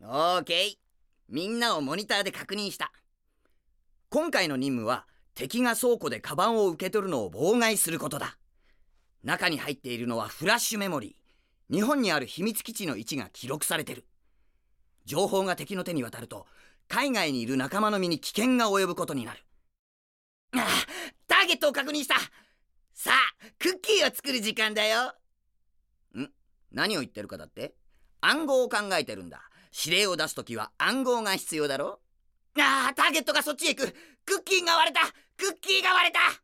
オーケー。みんなをモニターで確認した。今回の任務は敵が倉庫でカバンを受け取るのを妨害することだ。中に入っているのはフラッシュメモリー。日本にある秘密基地の位置が記録されてる。情報が敵の手に渡ると海外にいる仲間の身に危険が及ぶことになる。ターゲットを確認した。さあクッキーを作る時間だよ。何を言ってるかだって？暗号を考えてるんだ。指令を出すときは暗号が必要だろ。ターゲットがそっちへ行く。クッキーが割れた。クッキーが割れた。